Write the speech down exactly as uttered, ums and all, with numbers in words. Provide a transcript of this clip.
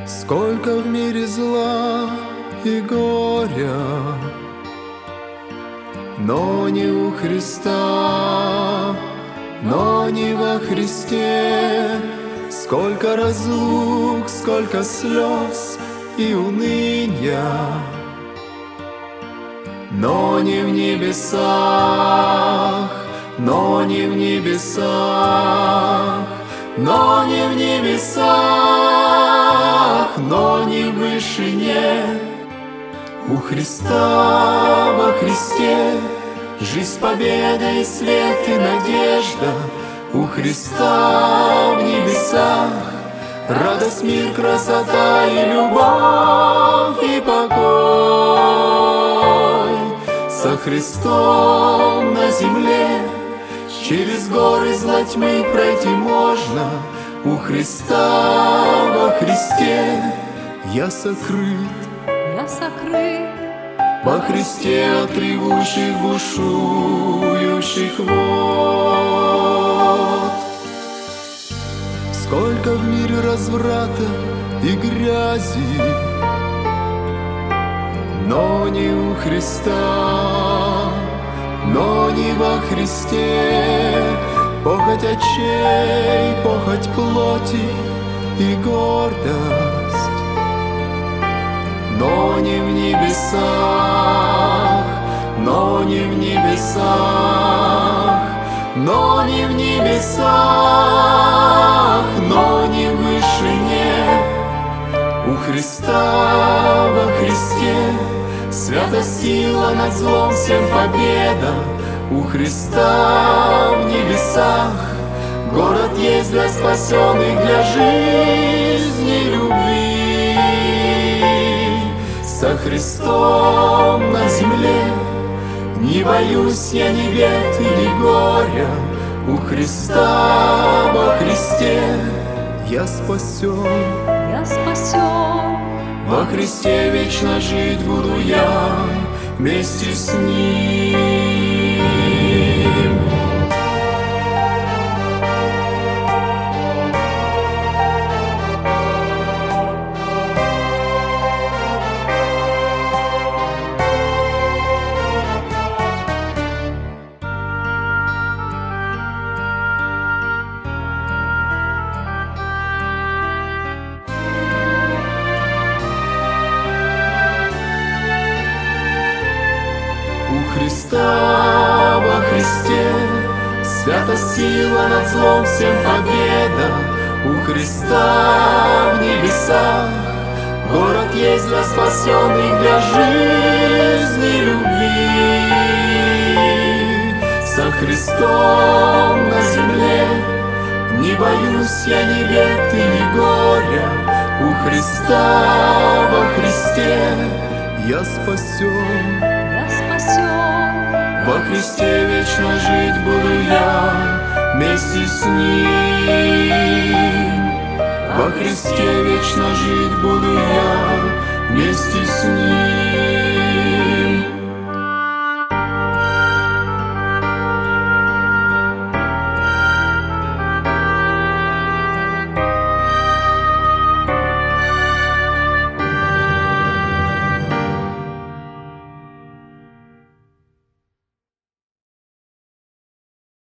Сколько в мире зла и горя, но не у Христа, но не во Христе. Сколько разлук, сколько слез и уныния, но не в небесах, но не в небесах, но не в небесах, но не в вышине. У Христа во Христе жизнь, победа и свет и надежда. У Христа в небесах радость, мир, красота и любовь и покой. Со Христом на земле через горы зла тьмы пройти можно. У Христа во Христе я сокрыт, я сокрыт во Христе от ревущих, бушующих вод. Сколько в мире разврата и грязи, но не у Христа, но не во Христе. Похоть очей, похоть плоти и гордость, но не в небесах, но не в небесах, но не в небесах, но не в вышине. У Христа во Христе святость, сила, над злом всем победа. У Христа в небесах город есть для спасенных, для жизни, любви. Со Христом на земле не боюсь я ни бед и ни горя. У Христа во Христе я спасен, я спасен. во Христе вечно жить буду я вместе с Ним. У Христа во Христе святость, сила, над злом всем победа. У Христа в небесах город есть для спасенных, для жизни, любви. Со Христом на земле не боюсь я ни бед и ни горя. У Христа во Христе я спасен, во Христе вечно жить буду я вместе с Ним. Во Христе вечно жить